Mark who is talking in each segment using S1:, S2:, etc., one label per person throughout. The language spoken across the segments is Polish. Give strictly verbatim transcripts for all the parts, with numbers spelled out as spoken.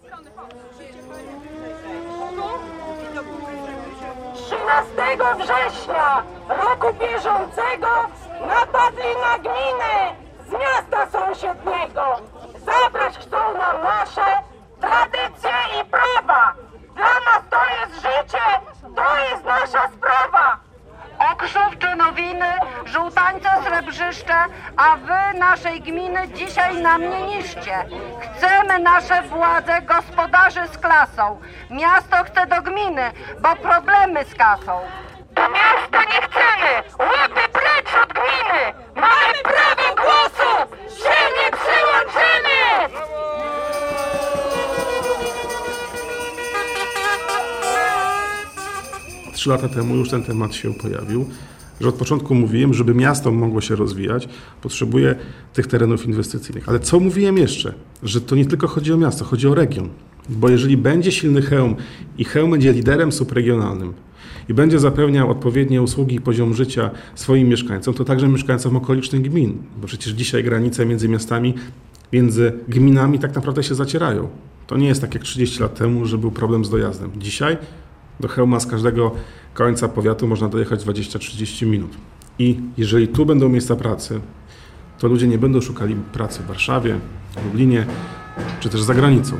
S1: trzynastego września roku bieżącego napadli na gminę z miasta sąsiedniego. Zabrać chcą nam nasze tradycje i prawa. Dla nas to jest życie, to jest nasza sprawa.
S2: Okrzów, Czynowiny, Żółtańce, Srebrzyszcze, a wy naszej gminy dzisiaj nam nie niszcie. Chcemy nasze władze gospodarzy z klasą. Miasto chce do gminy, bo problemy z kasą.
S1: Do miasta nie chcemy, łapy precz od gminy. Mamy prawo głosu, się nie przyłączymy.
S3: Trzy lata temu już ten temat się pojawił, że od początku mówiłem, żeby miasto mogło się rozwijać, potrzebuje tych terenów inwestycyjnych. Ale co mówiłem jeszcze? Że to nie tylko chodzi o miasto, chodzi o region. Bo jeżeli będzie silny Chełm i Chełm będzie liderem subregionalnym i będzie zapewniał odpowiednie usługi i poziom życia swoim mieszkańcom, to także mieszkańcom okolicznych gmin. Bo przecież dzisiaj granice między miastami, między gminami tak naprawdę się zacierają. To nie jest tak jak trzydzieści lat temu, że był problem z dojazdem. Dzisiaj do Chełma z każdego końca powiatu można dojechać dwadzieścia trzydzieści minut. I jeżeli tu będą miejsca pracy, to ludzie nie będą szukali pracy w Warszawie, w Lublinie, czy też za granicą.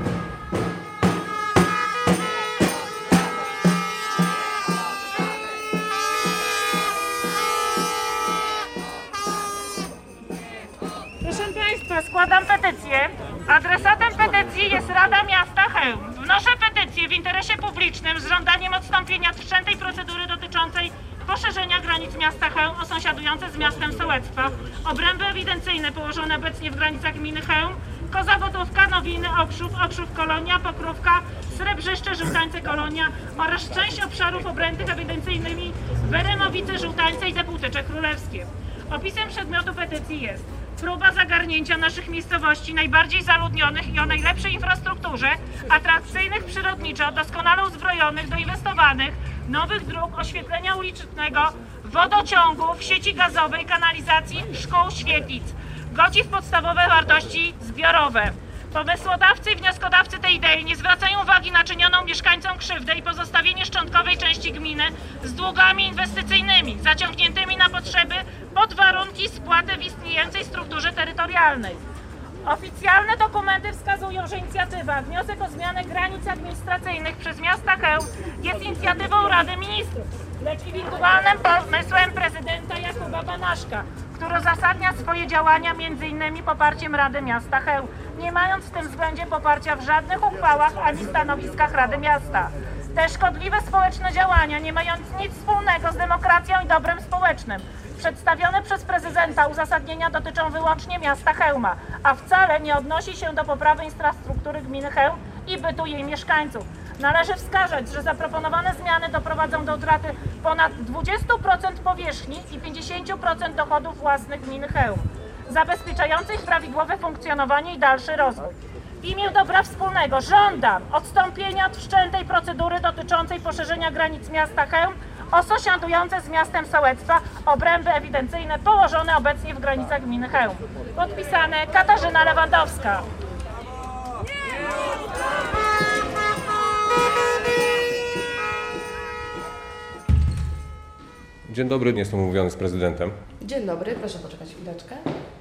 S4: Proszę Państwa, składam petycję. Adresatem petycji jest Rada Miasta Chełm. Wnoszę petycję w interesie publicznym z żądaniem odstąpienia od wszczętej procedury dotyczącej poszerzenia granic miasta Chełm o sąsiadujące z miastem Sołectwa, obręby ewidencyjne położone obecnie w granicach gminy Chełm, Kozawodówka, Nowiny, Okrzów, Okrzów Kolonia, Pokrówka, Srebrzyszcze, Żółtańce Kolonia oraz część obszarów objętych ewidencyjnymi Weremowice, Żółtańce i Zapółtycze Królewskie. Opisem przedmiotu petycji jest próba zagarnięcia naszych miejscowości najbardziej zaludnionych i o najlepszej infrastrukturze, atrakcyjnych przyrodniczo, doskonale uzbrojonych, doinwestowanych, nowych dróg, oświetlenia ulicznego, wodociągów, sieci gazowej, kanalizacji, szkół, świetlic. Godzi w podstawowe wartości zbiorowe. Pomysłodawcy i wnioskodawcy tej idei nie zwracają uwagi na czynioną mieszkańcom krzywdę i pozostawienie szczątkowej części gminy z długami inwestycyjnymi, zaciągniętymi na potrzeby pod warunki spłaty w istniejącej strukturze terytorialnej. Oficjalne dokumenty wskazują, że inicjatywa, wniosek o zmianę granic administracyjnych przez miasta Chełm jest inicjatywą Rady Ministrów, lecz indywidualnym pomysłem prezydenta Jakuba Banaszka, który uzasadnia swoje działania między innymi poparciem Rady Miasta Chełm, nie mając w tym względzie poparcia w żadnych uchwałach ani stanowiskach Rady Miasta. Te szkodliwe społeczne działania, nie mając nic wspólnego z demokracją i dobrem społecznym, przedstawione przez prezydenta uzasadnienia dotyczą wyłącznie miasta Chełma, a wcale nie odnosi się do poprawy infrastruktury gminy Chełm i bytu jej mieszkańców. Należy wskazać, że zaproponowane zmiany doprowadzą do utraty ponad dwudziestu procent powierzchni i pięćdziesięciu procent dochodów własnych gminy Chełm, zabezpieczających prawidłowe funkcjonowanie i dalszy rozwój. W imię dobra wspólnego żądam odstąpienia od wszczętej procedury dotyczącej poszerzenia granic miasta Chełm o sąsiadujące z miastem Sołectwa obręby ewidencyjne położone obecnie w granicach gminy Chełm. Podpisane Katarzyna Lewandowska.
S5: Dzień dobry, nie jestem umówiony z prezydentem.
S6: Dzień dobry, proszę poczekać chwileczkę.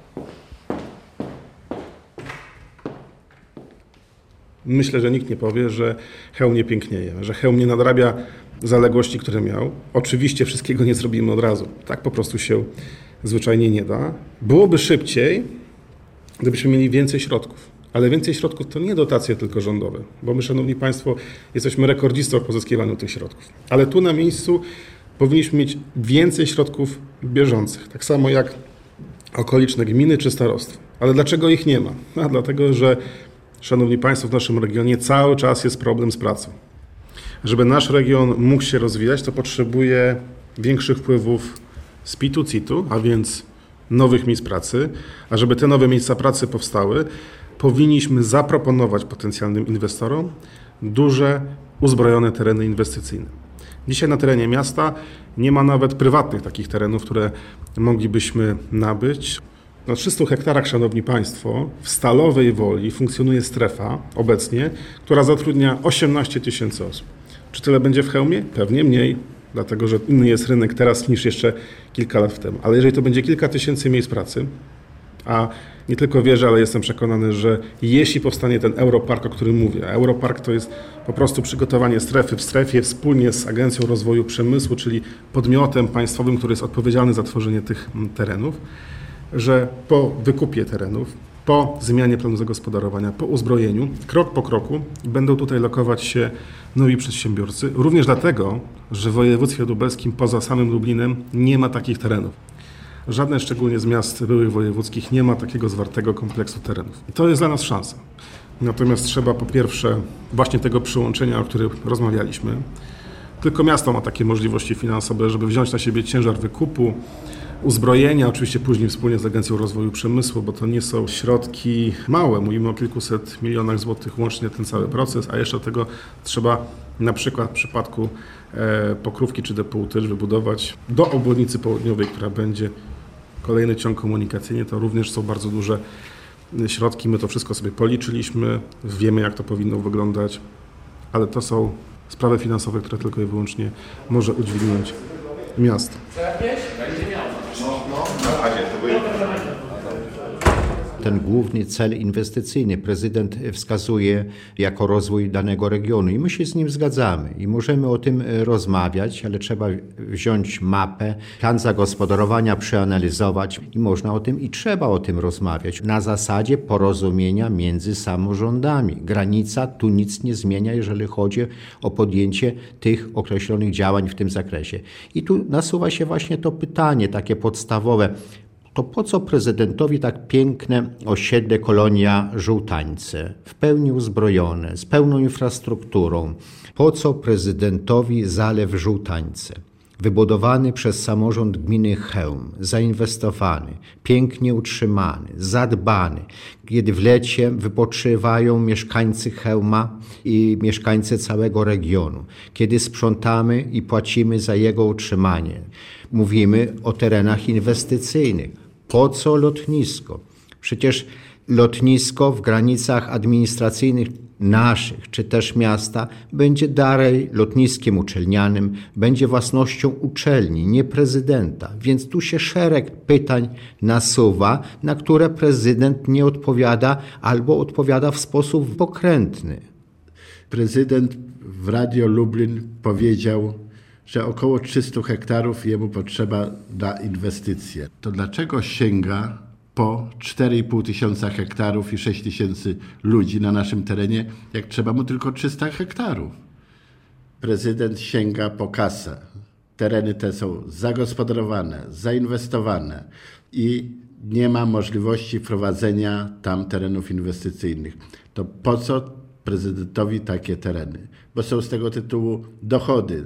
S3: Myślę, że nikt nie powie, że Chełm nie pięknieje, że Chełm nie nadrabia zaległości, które miał. Oczywiście wszystkiego nie zrobimy od razu. Tak po prostu się zwyczajnie nie da. Byłoby szybciej, gdybyśmy mieli więcej środków. Ale więcej środków to nie dotacje tylko rządowe, bo my, szanowni państwo, jesteśmy rekordzistą w pozyskiwaniu tych środków. Ale tu na miejscu powinniśmy mieć więcej środków bieżących, tak samo jak okoliczne gminy czy starostwa. Ale dlaczego ich nie ma? A dlatego, że, szanowni państwo, w naszym regionie cały czas jest problem z pracą. Żeby nasz region mógł się rozwijać, to potrzebuje większych wpływów z pitu citu, a więc nowych miejsc pracy. A żeby te nowe miejsca pracy powstały, powinniśmy zaproponować potencjalnym inwestorom duże, uzbrojone tereny inwestycyjne. Dzisiaj na terenie miasta nie ma nawet prywatnych takich terenów, które moglibyśmy nabyć. Na trzystu hektarach, szanowni państwo, w Stalowej Woli funkcjonuje strefa obecnie, która zatrudnia osiemnaście tysięcy osób. Czy tyle będzie w Chełmie? Pewnie mniej, dlatego że inny jest rynek teraz niż jeszcze kilka lat temu. Ale jeżeli to będzie kilka tysięcy miejsc pracy, a nie tylko wierzę, ale jestem przekonany, że jeśli powstanie ten Europark, o którym mówię, a Europark to jest po prostu przygotowanie strefy w strefie wspólnie z Agencją Rozwoju Przemysłu, czyli podmiotem państwowym, który jest odpowiedzialny za tworzenie tych terenów, że po wykupie terenów, po zmianie planu zagospodarowania, po uzbrojeniu, krok po kroku będą tutaj lokować się nowi przedsiębiorcy, również dlatego, że w województwie lubelskim poza samym Lublinem nie ma takich terenów. Żadne szczególnie z miast byłych wojewódzkich nie ma takiego zwartego kompleksu terenów. I to jest dla nas szansa. Natomiast trzeba po pierwsze właśnie tego przyłączenia, o którym rozmawialiśmy. Tylko miasto ma takie możliwości finansowe, żeby wziąć na siebie ciężar wykupu, uzbrojenia, oczywiście później wspólnie z Agencją Rozwoju Przemysłu, bo to nie są środki małe, mówimy o kilkuset milionach złotych łącznie ten cały proces, a jeszcze do tego trzeba na przykład w przypadku e, Pokrówki czy Depołu też wybudować do obwodnicy południowej, która będzie kolejny ciąg komunikacyjny, to również są bardzo duże środki, my to wszystko sobie policzyliśmy, wiemy jak to powinno wyglądać, ale to są sprawy finansowe, które tylko i wyłącznie może udźwignąć miasto.
S7: Ten główny cel inwestycyjny prezydent wskazuje jako rozwój danego regionu i my się z nim zgadzamy i możemy o tym rozmawiać, ale trzeba wziąć mapę, plan zagospodarowania przeanalizować i można o tym i trzeba o tym rozmawiać na zasadzie porozumienia między samorządami. Granica tu nic nie zmienia, jeżeli chodzi o podjęcie tych określonych działań w tym zakresie. I tu nasuwa się właśnie to pytanie takie podstawowe. To po co prezydentowi tak piękne osiedle kolonia Żółtańce, w pełni uzbrojone, z pełną infrastrukturą? Po co prezydentowi zalew Żółtańce? Wybudowany przez samorząd gminy Chełm, zainwestowany, pięknie utrzymany, zadbany, kiedy w lecie wypoczywają mieszkańcy Chełma i mieszkańcy całego regionu, kiedy sprzątamy i płacimy za jego utrzymanie. Mówimy o terenach inwestycyjnych. Po co lotnisko? Przecież lotnisko w granicach administracyjnych naszych, czy też miasta, będzie dalej lotniskiem uczelnianym, będzie własnością uczelni, nie prezydenta. Więc tu się szereg pytań nasuwa, na które prezydent nie odpowiada albo odpowiada w sposób pokrętny.
S8: Prezydent w Radio Lublin powiedział, że około trzysta hektarów jemu potrzeba na inwestycje. To dlaczego sięga po cztery i pół tysiąca hektarów i sześć tysięcy ludzi na naszym terenie, jak trzeba mu tylko trzysta hektarów? Prezydent sięga po kasę. Tereny te są zagospodarowane, zainwestowane i nie ma możliwości wprowadzenia tam terenów inwestycyjnych. To po co prezydentowi takie tereny? Bo są z tego tytułu dochody.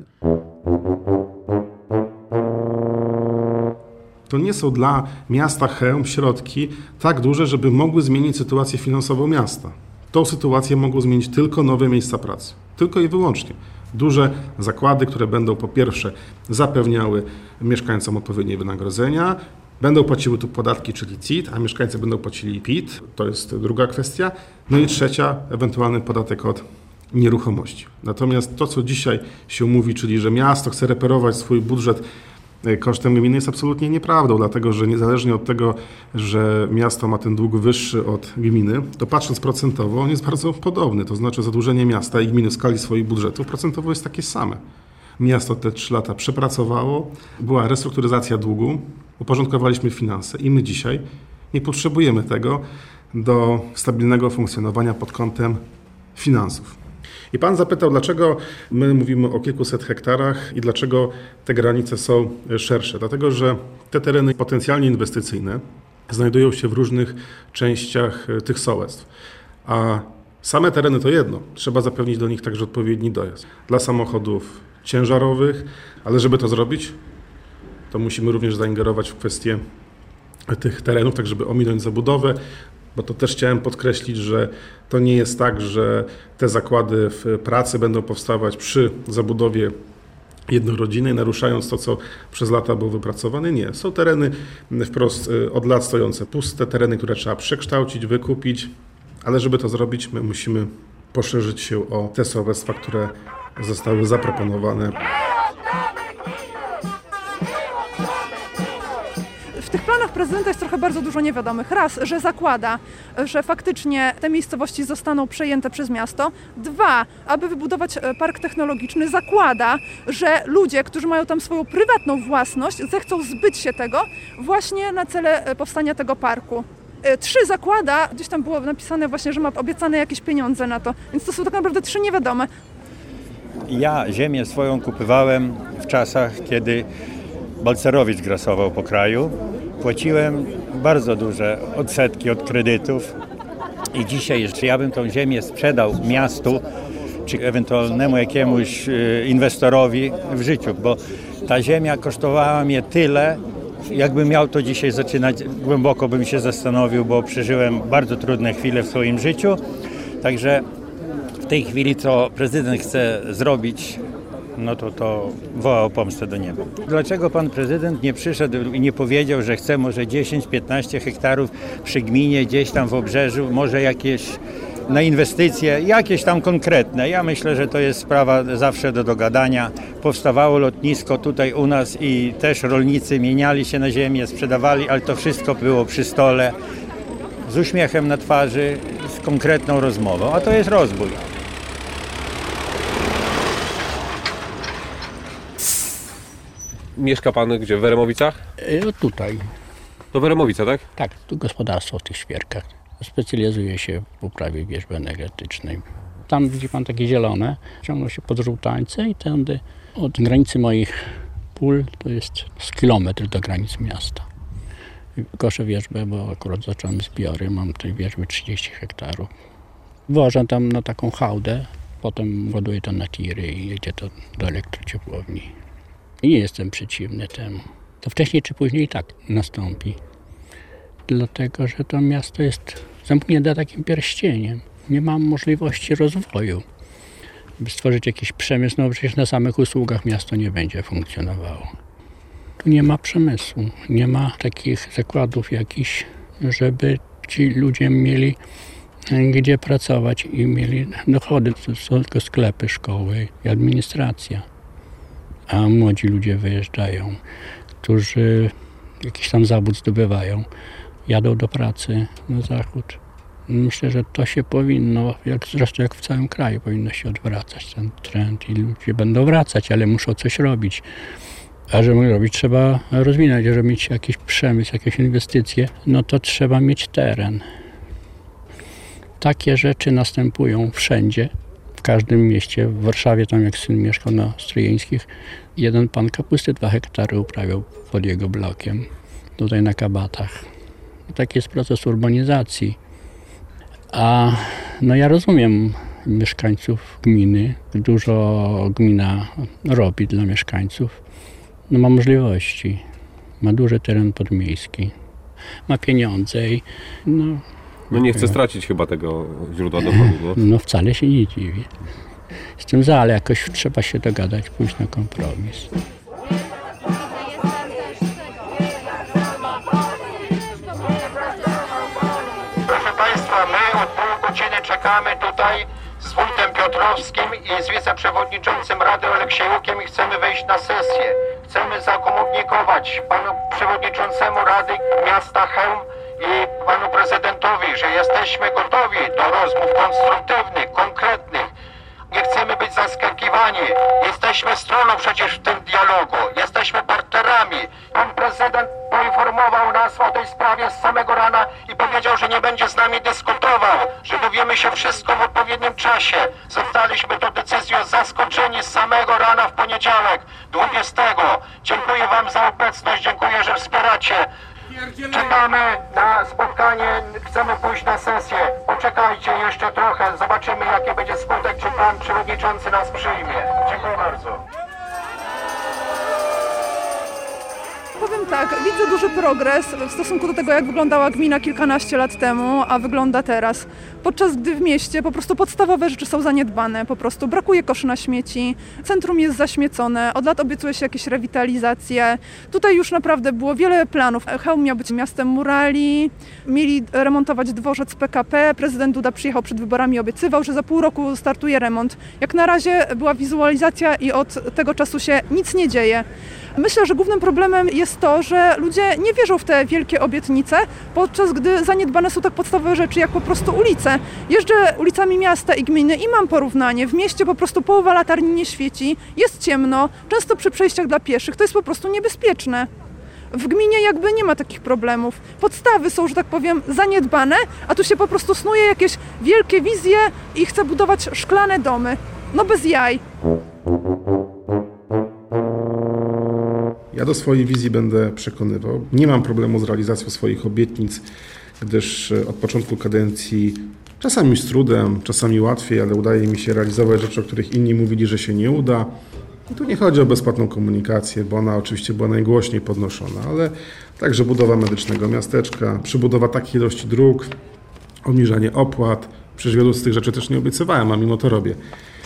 S3: To nie są dla miasta Chełm środki tak duże, żeby mogły zmienić sytuację finansową miasta. Tą sytuację mogą zmienić tylko nowe miejsca pracy. Tylko i wyłącznie. Duże zakłady, które będą po pierwsze zapewniały mieszkańcom odpowiednie wynagrodzenia, będą płaciły tu podatki, czyli C I T, a mieszkańcy będą płacili P I T, to jest druga kwestia. No i trzecia, ewentualny podatek od nieruchomości. Natomiast to, co dzisiaj się mówi, czyli że miasto chce reperować swój budżet kosztem gminy, jest absolutnie nieprawdą, dlatego że niezależnie od tego, że miasto ma ten dług wyższy od gminy, to patrząc procentowo on jest bardzo podobny, to znaczy zadłużenie miasta i gminy w skali swoich budżetów procentowo jest takie same. Miasto te trzy lata przepracowało, była restrukturyzacja długu, uporządkowaliśmy finanse i my dzisiaj nie potrzebujemy tego do stabilnego funkcjonowania pod kątem finansów. I pan zapytał, dlaczego my mówimy o kilkuset hektarach i dlaczego te granice są szersze. Dlatego, że te tereny potencjalnie inwestycyjne znajdują się w różnych częściach tych sołectw. A same tereny to jedno. Trzeba zapewnić do nich także odpowiedni dojazd. Dla samochodów ciężarowych, ale żeby to zrobić, to musimy również zaingerować w kwestię tych terenów, tak żeby ominąć zabudowę, bo to też chciałem podkreślić, że to nie jest tak, że te zakłady w pracy będą powstawać przy zabudowie jednorodzinnej, naruszając to, co przez lata było wypracowane. Nie. Są tereny wprost od lat stojące puste, tereny, które trzeba przekształcić, wykupić, ale żeby to zrobić, my musimy poszerzyć się o te sołectwa, które zostały zaproponowane.
S9: W tych planach prezydenta jest trochę bardzo dużo niewiadomych. Raz, że zakłada, że faktycznie te miejscowości zostaną przejęte przez miasto. Dwa, aby wybudować park technologiczny, zakłada, że ludzie, którzy mają tam swoją prywatną własność, zechcą zbyć się tego właśnie na cele powstania tego parku. Trzy, zakłada, gdzieś tam było napisane właśnie, że ma obiecane jakieś pieniądze na to. Więc to są tak naprawdę trzy niewiadome.
S10: Ja ziemię swoją kupowałem w czasach, kiedy Balcerowicz grasował po kraju. Płaciłem bardzo duże odsetki od kredytów i dzisiaj jeszcze ja bym tą ziemię sprzedał miastu czy ewentualnemu jakiemuś inwestorowi w życiu, bo ta ziemia kosztowała mnie tyle, jakbym miał to dzisiaj zaczynać, głęboko bym się zastanowił, bo przeżyłem bardzo trudne chwile w swoim życiu. Także w tej chwili, co prezydent chce zrobić, no to to woła o pomstę do nieba. Dlaczego pan prezydent nie przyszedł i nie powiedział, że chce może dziesięć piętnaście hektarów przy gminie, gdzieś tam w obrzeżu, może jakieś na inwestycje, jakieś tam konkretne. Ja myślę, że to jest sprawa zawsze do dogadania. Powstawało lotnisko tutaj u nas i też rolnicy mieniali się na ziemię, sprzedawali, ale to wszystko było przy stole, z uśmiechem na twarzy, z konkretną rozmową, a to jest rozwój.
S5: Mieszka pan gdzie? W Weremowicach?
S11: No tutaj.
S5: To Weremowica, tak?
S11: Tak, tu gospodarstwo w tych świerkach. Specjalizuje się w uprawie wierzby energetycznej. Tam widzi pan takie zielone, ciągną się pod żółtańce i tędy od granicy moich pól to jest z kilometr do granic miasta. Koszę wierzbę, bo akurat zacząłem zbiory, mam tej wierzby trzydzieści hektarów. Wożę tam na taką hałdę, potem ładuję to na tiry i jedzie to do elektrociepłowni. I nie jestem przeciwny temu. To wcześniej czy później tak nastąpi. Dlatego, że to miasto jest zamknięte takim pierścieniem. Nie mam możliwości rozwoju. By stworzyć jakiś przemysł, no przecież na samych usługach miasto nie będzie funkcjonowało. Tu nie ma przemysłu, nie ma takich zakładów jakichś, żeby ci ludzie mieli gdzie pracować i mieli dochody. To są tylko sklepy, szkoły i administracja. A młodzi ludzie wyjeżdżają, którzy jakiś tam zawód zdobywają, jadą do pracy na zachód. Myślę, że to się powinno, jak zresztą jak w całym kraju, powinno się odwracać ten trend i ludzie będą wracać, ale muszą coś robić. A żeby robić, trzeba rozwinąć, żeby mieć jakiś przemysł, jakieś inwestycje, no to trzeba mieć teren. Takie rzeczy następują wszędzie, w każdym mieście. W Warszawie, tam jak syn mieszkał na Stryjeńskich, jeden pan kapusty dwa hektary uprawiał pod jego blokiem, tutaj na Kabatach. Taki jest proces urbanizacji. A no ja rozumiem mieszkańców gminy, dużo gmina robi dla mieszkańców. No ma możliwości, ma duży teren podmiejski, ma pieniądze i no...
S5: No nie chce stracić chyba tego źródła dochodu, nie?
S11: No wcale się nie dziwię. Jestem za, ale jakoś trzeba się dogadać, pójść na kompromis.
S12: Proszę Państwa, my od pół godziny czekamy tutaj z wójtem Piotrowskim i z wiceprzewodniczącym Rady Oleksiejukiem i chcemy wejść na sesję. Chcemy zakomunikować panu przewodniczącemu Rady Miasta Chełm i panu prezydentowi, że jesteśmy gotowi do rozmów konstruktywnych, konkretnych. Nie chcemy być zaskakiwani. Jesteśmy stroną przecież w tym dialogu. Jesteśmy partnerami. Pan prezydent poinformował nas o tej sprawie z samego rana i powiedział, że nie będzie z nami dyskutował, że dowiemy się wszystko w odpowiednim czasie. Zostaliśmy tą decyzją zaskoczeni z samego rana w poniedziałek, dwudziestego. Dziękuję wam za obecność, dziękuję, że wspieracie. Czekamy na spotkanie, chcemy pójść na sesję. Poczekajcie jeszcze trochę, zobaczymy jaki będzie skutek, czy pan przewodniczący nas przyjmie. Dziękuję bardzo.
S9: Powiem Powiem tak, widzę duży progres w stosunku do tego, jak wyglądała gmina kilkanaście lat temu, a wygląda teraz. Podczas gdy w mieście po prostu podstawowe rzeczy są zaniedbane, po prostu brakuje koszy na śmieci, centrum jest zaśmiecone, od lat obiecuje się jakieś rewitalizacje. Tutaj już naprawdę było wiele planów. Chełm miał być miastem murali, mieli remontować dworzec P K P, prezydent Duda przyjechał przed wyborami i obiecywał, że za pół roku startuje remont. Jak na razie była wizualizacja i od tego czasu się nic nie dzieje. Myślę, że głównym problemem jest to, że ludzie nie wierzą w te wielkie obietnice, podczas gdy zaniedbane są tak podstawowe rzeczy jak po prostu ulice. Jeżdżę ulicami miasta i gminy i mam porównanie. W mieście po prostu połowa latarni nie świeci, jest ciemno, często przy przejściach dla pieszych, to jest po prostu niebezpieczne. W gminie jakby nie ma takich problemów. Podstawy są, że tak powiem, zaniedbane, a tu się po prostu snuje jakieś wielkie wizje i chce budować szklane domy. No bez jaj.
S3: Ja do swojej wizji będę przekonywał. Nie mam problemu z realizacją swoich obietnic, gdyż od początku kadencji czasami z trudem, czasami łatwiej, ale udaje mi się realizować rzeczy, o których inni mówili, że się nie uda. I tu nie chodzi o bezpłatną komunikację, bo ona oczywiście była najgłośniej podnoszona, ale także budowa medycznego miasteczka, przebudowa takiej ilości dróg, obniżanie opłat. Przecież wielu z tych rzeczy też nie obiecywałem, a mimo to robię.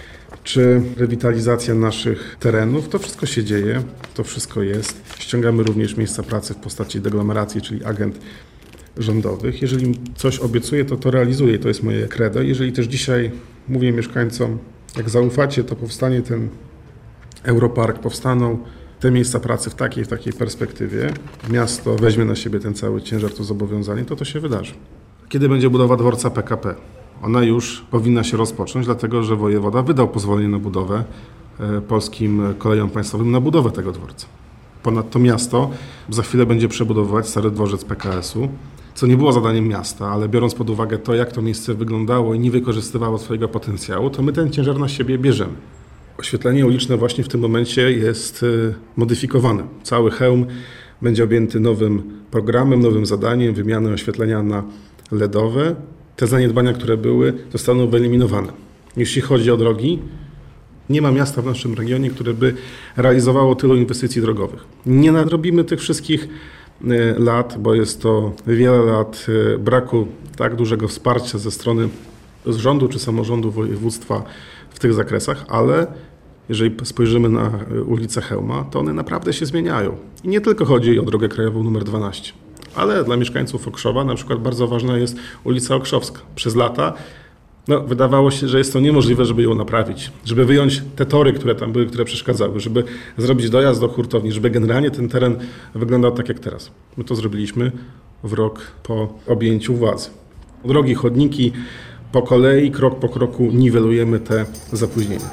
S3: Czy rewitalizacja naszych terenów, to wszystko się dzieje, to wszystko jest. Ściągamy również miejsca pracy w postaci deglomeracji, czyli agent rządowych. Jeżeli coś obiecuję, to to realizuję, to jest moje credo. Jeżeli też dzisiaj mówię mieszkańcom, jak zaufacie, to powstanie ten Europark, powstaną te miejsca pracy w takiej, w takiej perspektywie, miasto weźmie na siebie ten cały ciężar, to zobowiązanie, to to się wydarzy. Kiedy będzie budowa dworca P K P? Ona już powinna się rozpocząć, dlatego że wojewoda wydał pozwolenie na budowę polskim kolejom państwowym na budowę tego dworca. Ponadto miasto za chwilę będzie przebudowywać stary dworzec P K S u, co nie było zadaniem miasta, ale biorąc pod uwagę to, jak to miejsce wyglądało i nie wykorzystywało swojego potencjału, to my ten ciężar na siebie bierzemy. Oświetlenie uliczne właśnie w tym momencie jest modyfikowane. Cały Chełm będzie objęty nowym programem, nowym zadaniem wymiany oświetlenia na L E D owe. Te zaniedbania, które były, zostaną wyeliminowane. Jeśli chodzi o drogi, nie ma miasta w naszym regionie, które by realizowało tylu inwestycji drogowych. Nie nadrobimy tych wszystkich lat, bo jest to wiele lat braku tak dużego wsparcia ze strony rządu czy samorządu województwa w tych zakresach, ale jeżeli spojrzymy na ulice Chełma, to one naprawdę się zmieniają. I nie tylko chodzi o drogę krajową numer dwanaście. Ale dla mieszkańców Okrzowa na przykład bardzo ważna jest ulica Okrzowska. Przez lata no, wydawało się, że jest to niemożliwe, żeby ją naprawić, żeby wyjąć te tory, które tam były, które przeszkadzały, żeby zrobić dojazd do hurtowni, żeby generalnie ten teren wyglądał tak jak teraz. My to zrobiliśmy w rok po objęciu władzy. Drogi, chodniki, po kolei, krok po kroku niwelujemy te zapóźnienia.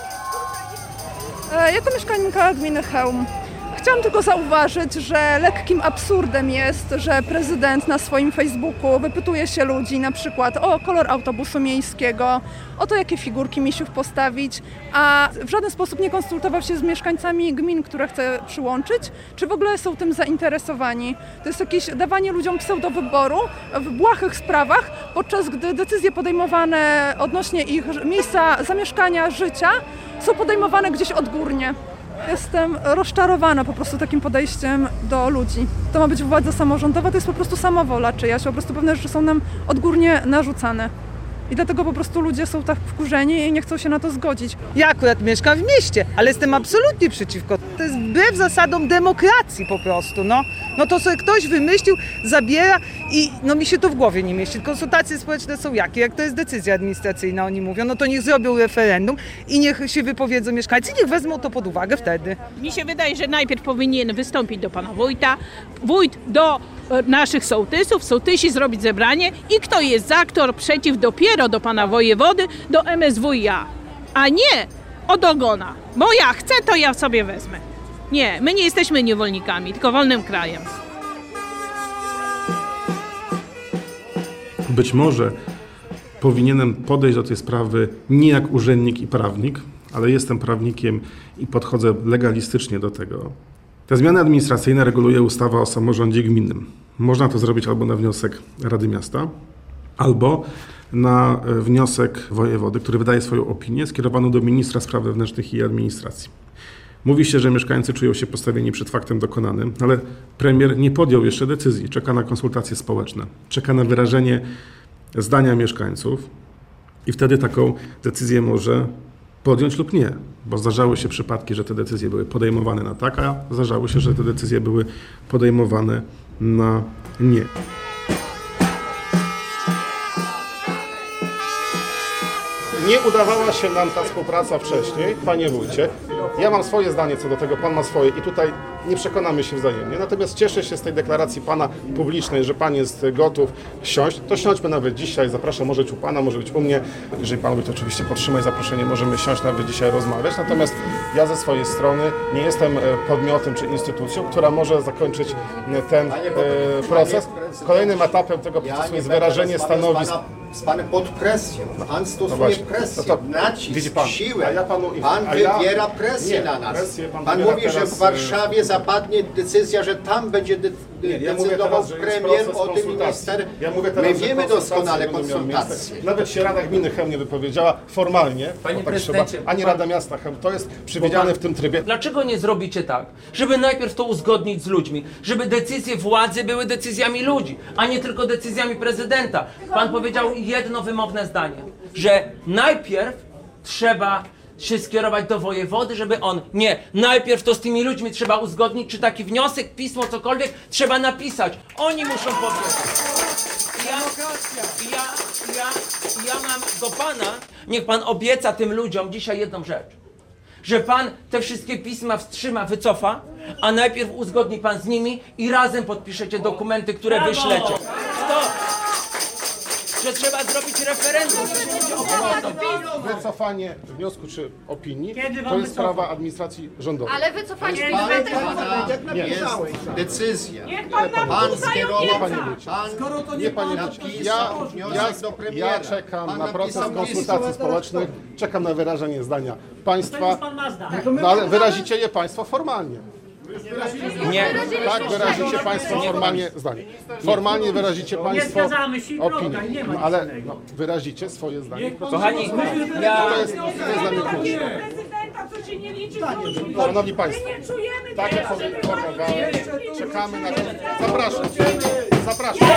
S9: Jako mieszkanka gminy Chełm chciałam tylko zauważyć, że lekkim absurdem jest, że prezydent na swoim Facebooku wypytuje się ludzi na przykład o kolor autobusu miejskiego, o to, jakie figurki misiów postawić, a w żaden sposób nie konsultował się z mieszkańcami gmin, które chce przyłączyć, czy w ogóle są tym zainteresowani. To jest jakieś dawanie ludziom pseudowyboru w błahych sprawach, podczas gdy decyzje podejmowane odnośnie ich miejsca zamieszkania, życia są podejmowane gdzieś odgórnie. Jestem rozczarowana po prostu takim podejściem do ludzi. To ma być władza samorządowa, to jest po prostu samowola czyjaś, po prostu pewne rzeczy są nam odgórnie narzucane. I dlatego po prostu ludzie są tak wkurzeni i nie chcą się na to zgodzić.
S13: Ja akurat mieszkam w mieście, ale jestem absolutnie przeciwko. To jest wbrew zasadom demokracji po prostu, no. No to sobie ktoś wymyślił, zabiera i no mi się to w głowie nie mieści. Konsultacje społeczne są jakie? Jak to jest decyzja administracyjna, oni mówią, no to niech zrobią referendum i niech się wypowiedzą mieszkańcy, niech wezmą to pod uwagę wtedy.
S14: Mi się wydaje, że najpierw powinien wystąpić do pana wójta, wójt do naszych sołtysów, sołtysi zrobić zebranie i kto jest za, kto przeciw, dopiero do pana wojewody, do M S W i A, a nie od ogona, bo ja chcę, to ja sobie wezmę. Nie, my nie jesteśmy niewolnikami, tylko wolnym krajem.
S3: Być może powinienem podejść do tej sprawy nie jak urzędnik i prawnik, ale jestem prawnikiem i podchodzę legalistycznie do tego. Te zmiany administracyjne reguluje ustawa o samorządzie gminnym. Można to zrobić albo na wniosek Rady Miasta, albo na wniosek wojewody, który wydaje swoją opinię skierowaną do ministra spraw wewnętrznych i administracji. Mówi się, że mieszkańcy czują się postawieni przed faktem dokonanym, ale premier nie podjął jeszcze decyzji. Czeka na konsultacje społeczne, czeka na wyrażenie zdania mieszkańców i wtedy taką decyzję może podjąć lub nie, bo zdarzały się przypadki, że te decyzje były podejmowane na tak, a zdarzały się, że te decyzje były podejmowane na nie. Nie udawała się nam ta współpraca wcześniej, panie wójcie. Ja mam swoje zdanie co do tego, pan ma swoje i tutaj nie przekonamy się wzajemnie. Natomiast cieszę się z tej deklaracji pana publicznej, że pan jest gotów siąść. To siądźmy nawet dzisiaj, zapraszam, może być u pana, może być u mnie. Jeżeli pan wójt oczywiście podtrzyma zaproszenie, możemy siąść nawet dzisiaj rozmawiać. Natomiast ja ze swojej strony nie jestem podmiotem czy instytucją, która może zakończyć ten proces. Kolejnym etapem tego procesu jest wyrażenie stanowisk.
S7: Z panem pod presją. Pan stosuje no presję, no to, nacisk,
S3: pan,
S7: siłę.
S3: A ja panu,
S7: pan
S3: a
S7: wywiera
S3: ja,
S7: presję
S3: nie,
S7: na nas.
S3: Presję pan
S7: pan mówi,
S3: teraz,
S7: że w Warszawie zapadnie decyzja, że tam będzie de
S3: nie, ja
S7: decydował
S3: teraz,
S7: premier, o tym minister.
S3: Ja mówię teraz,
S7: My wiemy doskonale konsultacje.
S3: Nawet się Rada Gminy Chełm nie wypowiedziała formalnie,
S15: Panie
S3: tak
S15: prezydencie,
S3: trzeba, ani
S15: pan...
S3: Rada Miasta Chełm. To jest przewidziane w tym trybie.
S15: Dlaczego nie zrobicie tak, żeby najpierw to uzgodnić z ludźmi, żeby decyzje władzy były decyzjami ludzi, a nie tylko decyzjami prezydenta? Pan powiedział jedno wymowne zdanie, że najpierw trzeba się skierować do wojewody, żeby on... Nie, najpierw to z tymi ludźmi trzeba uzgodnić, czy taki wniosek, pismo, cokolwiek trzeba napisać. Oni muszą powiedzieć. Ja, ja, ja, ja mam do pana, niech pan obieca tym ludziom dzisiaj jedną rzecz. Że pan te wszystkie pisma wstrzyma, wycofa, a najpierw uzgodni pan z nimi i razem podpiszecie dokumenty, które wyślecie. Stop! Że trzeba zrobić referendum, że się ludzie opowiedzą.
S3: Wycofanie wniosku czy opinii to jest sprawa administracji rządowej.
S6: Ale wycofanie
S7: Jest
S6: pan,
S7: jest decyzja.
S4: Niech pan nam
S7: Pan
S4: tutaj
S7: skierował,
S3: Nie, panie wójcie.
S7: pan
S8: Skoro to nie
S3: Nie, panie
S8: pan
S3: wójcie.
S8: napisał
S3: Ja,
S7: wniosek
S3: ja,
S7: do premiera.
S3: ja czekam
S7: Pan
S3: na proces
S7: napisał
S3: konsultacji
S7: list.
S3: społecznych, czekam na wyrażenie zdania państwa,
S4: pan ma zdanie.
S3: no ale wyrazicie je państwo formalnie.
S15: Nie.
S3: Tak, wyrazicie państwo formalnie zdanie. Formalnie wyrazicie państwo
S4: zgadzamy się i
S3: opinię.
S4: droga, nie ma
S3: No, ale no, wyrazicie swoje zdanie.
S15: Kochani, ja...
S3: To jest, to jest dla mnie klucz.
S4: Prezydenta, co się nie liczy,
S3: Szanowni państwo,
S4: nie czujemy
S3: tak jak
S4: teraz, że
S3: powiedziałem, czekamy na... Zapraszam, zapraszam.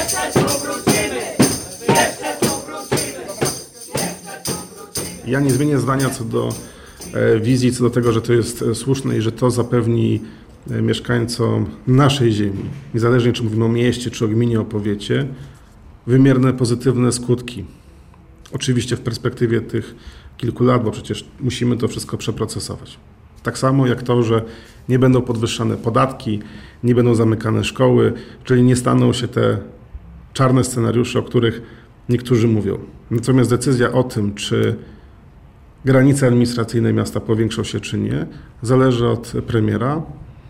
S3: Ja nie zmienię zdania co do e, wizji, co do tego, że to jest e, słuszne i że to zapewni e, mieszkańcom naszej ziemi, niezależnie czy mówimy o mieście, czy o gminie, o powiecie, wymierne pozytywne skutki. Oczywiście w perspektywie tych kilku lat, bo przecież musimy to wszystko przeprocesować. Tak samo jak to, że nie będą podwyższane podatki, nie będą zamykane szkoły, czyli nie staną się te czarne scenariusze, o których niektórzy mówią. Natomiast decyzja o tym, czy granice administracyjne miasta powiększą się czy nie, zależy od premiera.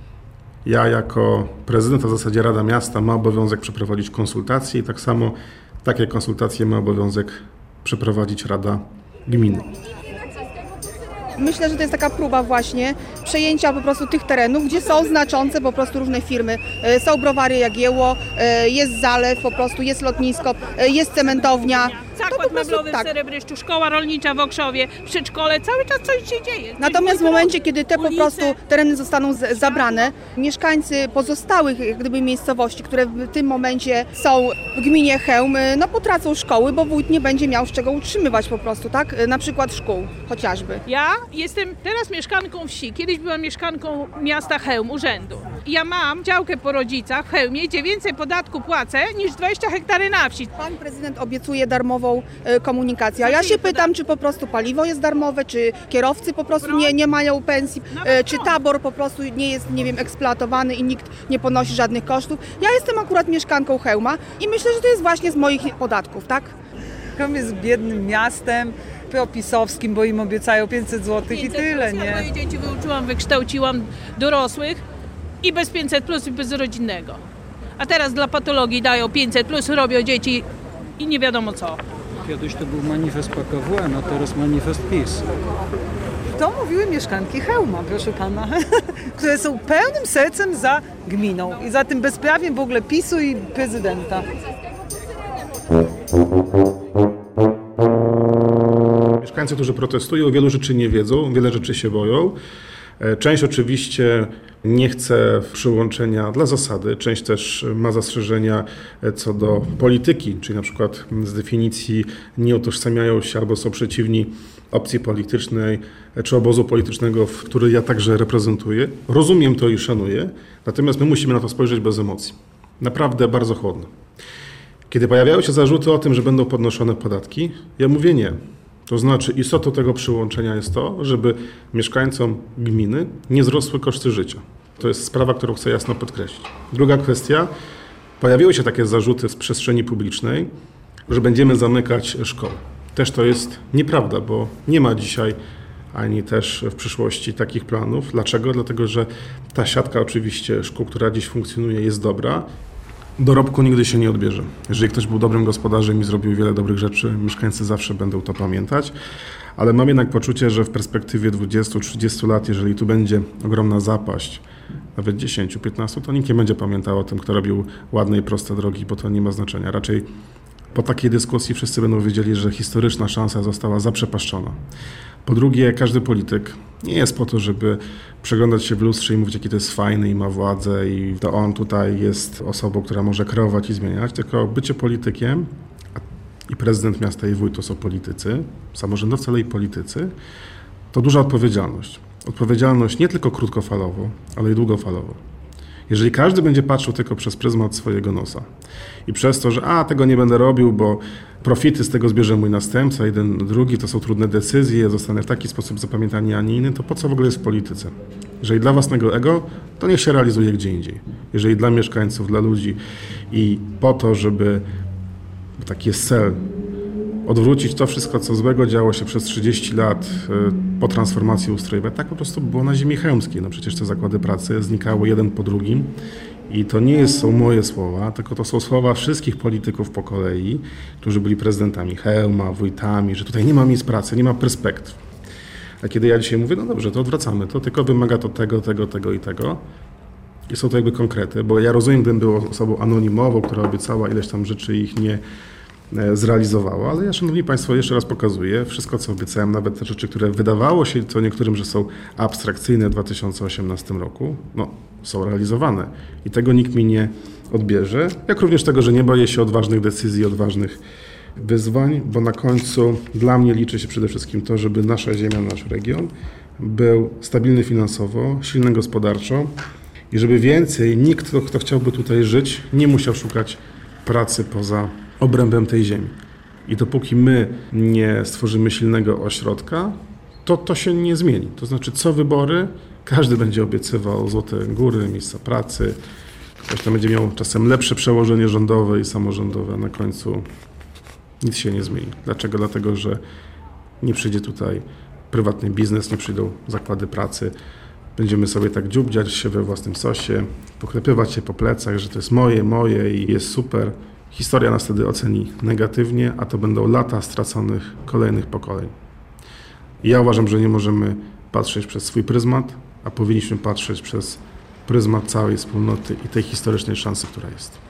S3: Ja jako prezydent, a w zasadzie Rada Miasta ma obowiązek przeprowadzić konsultacje i tak samo takie konsultacje ma obowiązek przeprowadzić Rada Gminy.
S16: Myślę, że to jest taka próba właśnie przejęcia po prostu tych terenów, gdzie są znaczące po prostu różne firmy. Są browary Jagiełło, jest zalew po prostu, jest lotnisko, jest cementownia.
S14: Zakład meblowy w Serebryszczu, szkoła rolnicza w Okrzowie, przedszkole, cały czas coś się dzieje.
S16: Natomiast w momencie, kiedy te po prostu tereny zostaną z, zabrane, mieszkańcy pozostałych jak gdyby miejscowości, które w tym momencie są w gminie Chełm, no potracą szkoły, bo wójt nie będzie miał z czego utrzymywać po prostu, tak? Na przykład szkół chociażby.
S14: Ja jestem teraz mieszkanką wsi, kiedyś byłam mieszkanką miasta Chełm, urzędu. Ja mam działkę po rodzicach w Chełmie, gdzie więcej podatku płacę niż dwadzieścia hektarów na wsi.
S16: Pan prezydent obiecuje darmową komunikację. A ja się pytam, czy po prostu paliwo jest darmowe, czy kierowcy po prostu nie, nie mają pensji, czy tabor po prostu nie jest, nie wiem, eksploatowany i nikt nie ponosi żadnych kosztów. Ja jestem akurat mieszkanką Chełma i myślę, że to jest właśnie z moich podatków, tak?
S13: Chełm jest biednym miastem propisowskim, bo im obiecają pięćset złotych i tyle, nie?
S14: Moje dzieci wyuczyłam, wykształciłam dorosłych i bez pięćset plus i bez rodzinnego. A teraz dla patologii dają pięćset plus, robią dzieci i nie wiadomo co.
S17: Kiedyś to był manifest P K W M, a teraz manifest PiS.
S13: To mówiły mieszkanki Chełma, proszę pana, które są pełnym sercem za gminą i za tym bezprawiem w ogóle PiSu i prezydenta.
S3: Mieszkańcy, którzy protestują, wielu rzeczy nie wiedzą, wiele rzeczy się boją. Część oczywiście nie chce przyłączenia dla zasady, część też ma zastrzeżenia co do polityki, czyli na przykład z definicji nie utożsamiają się albo są przeciwni opcji politycznej czy obozu politycznego, który ja także reprezentuję. Rozumiem to i szanuję, natomiast my musimy na to spojrzeć bez emocji. Naprawdę bardzo chłodno. Kiedy pojawiają się zarzuty o tym, że będą podnoszone podatki, ja mówię nie. To znaczy istotą tego przyłączenia jest to, żeby mieszkańcom gminy nie wzrosły koszty życia. To jest sprawa, którą chcę jasno podkreślić. Druga kwestia, pojawiły się takie zarzuty z przestrzeni publicznej, że będziemy zamykać szkoły. Też to jest nieprawda, bo nie ma dzisiaj ani też w przyszłości takich planów. Dlaczego? Dlatego, że ta siatka oczywiście szkół, która dziś funkcjonuje, jest dobra. Dorobku nigdy się nie odbierze. Jeżeli ktoś był dobrym gospodarzem i zrobił wiele dobrych rzeczy, mieszkańcy zawsze będą to pamiętać, ale mam jednak poczucie, że w perspektywie dwudziestu trzydziestu lat, jeżeli tu będzie ogromna zapaść, nawet dziesięć piętnaście, to nikt nie będzie pamiętał o tym, kto robił ładne i proste drogi, bo to nie ma znaczenia. Raczej po takiej dyskusji wszyscy będą wiedzieli, że historyczna szansa została zaprzepaszczona. Po drugie, każdy polityk nie jest po to, żeby przeglądać się w lustrze i mówić, jaki to jest fajny i ma władzę i to on tutaj jest osobą, która może kreować i zmieniać, tylko bycie politykiem, i prezydent miasta i wójt to są politycy, samorządowcy, ale i politycy, to duża odpowiedzialność. Odpowiedzialność nie tylko krótkofalowo, ale i długofalowo. Jeżeli każdy będzie patrzył tylko przez pryzmat swojego nosa i przez to, że a, tego nie będę robił, bo profity z tego zbierze mój następca, jeden, drugi, to są trudne decyzje, zostanę w taki sposób zapamiętany, a nie inny, to po co w ogóle jest w polityce? Jeżeli dla własnego ego, to niech się realizuje gdzie indziej. Jeżeli dla mieszkańców, dla ludzi i po to, żeby, taki jest cel, odwrócić to wszystko, co złego działo się przez trzydzieści lat po transformacji ustrojowej. Tak po prostu było na ziemi chełmskiej. No przecież te zakłady pracy znikały jeden po drugim i to nie jest, są moje słowa, tylko to są słowa wszystkich polityków po kolei, którzy byli prezydentami Chełma, wójtami, że tutaj nie ma miejsc pracy, nie ma perspektyw. A kiedy ja dzisiaj mówię, no dobrze, to odwracamy, to tylko wymaga to tego, tego, tego i tego. I są to jakby konkrety, bo ja rozumiem, gdybym był osobą anonimową, która obiecała ileś tam rzeczy i ich nie zrealizowała, ale ja, szanowni państwo, jeszcze raz pokazuję, wszystko co obiecałem, nawet te rzeczy, które wydawało się co niektórym, że są abstrakcyjne w dwa tysiące osiemnastym roku, no są realizowane i tego nikt mi nie odbierze, jak również tego, że nie boję się odważnych decyzji, odważnych wyzwań, bo na końcu dla mnie liczy się przede wszystkim to, żeby nasza ziemia, nasz region był stabilny finansowo, silny gospodarczo i żeby więcej nikt, kto, kto chciałby tutaj żyć, nie musiał szukać pracy poza obrębem tej ziemi. I dopóki my nie stworzymy silnego ośrodka, to to się nie zmieni. To znaczy co wybory, każdy będzie obiecywał złote góry, miejsca pracy, ktoś tam będzie miał czasem lepsze przełożenie rządowe i samorządowe, a na końcu nic się nie zmieni. Dlaczego? Dlatego, że nie przyjdzie tutaj prywatny biznes, nie przyjdą zakłady pracy, będziemy sobie tak dziubdziać się we własnym sosie, poklepywać się po plecach, że to jest moje, moje i jest super. Historia nas wtedy oceni negatywnie, a to będą lata straconych kolejnych pokoleń. I ja uważam, że nie możemy patrzeć przez swój pryzmat, a powinniśmy patrzeć przez pryzmat całej wspólnoty i tej historycznej szansy, która jest.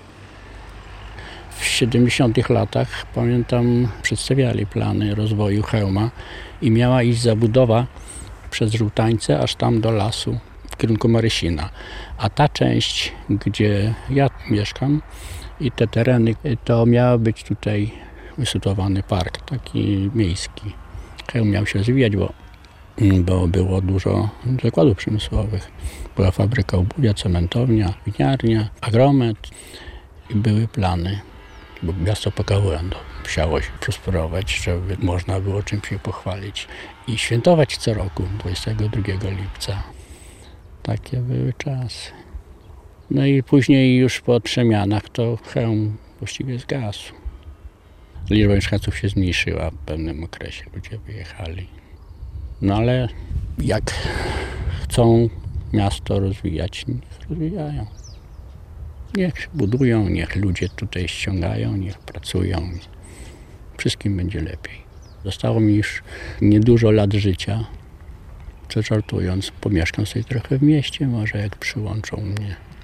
S11: W siedemdziesiątych latach, pamiętam, przedstawiali plany rozwoju Chełma i miała iść zabudowa przez Żółtańce aż tam do lasu w kierunku Marysina. A ta część, gdzie ja mieszkam, i te tereny, to miał być tutaj usytuowany park, taki miejski. Chełm miał się rozwijać, bo, bo było dużo zakładów przemysłowych. Była fabryka obuwia, cementownia, winiarnia, agromet i były plany, bo miasto P K W chciało się prosperować, żeby można było czymś się pochwalić i świętować co roku, dwudziestego drugiego lipca. Takie były czasy. No i później już po przemianach to Chełm właściwie zgasł. Liczba mieszkańców się zmniejszyła w pewnym okresie, ludzie wyjechali. No ale jak chcą miasto rozwijać, niech rozwijają. Niech budują, niech ludzie tutaj ściągają, niech pracują. Wszystkim będzie lepiej. Zostało mi już niedużo lat życia. Żartując, pomieszkam sobie trochę w mieście, może jak przyłączą mnie.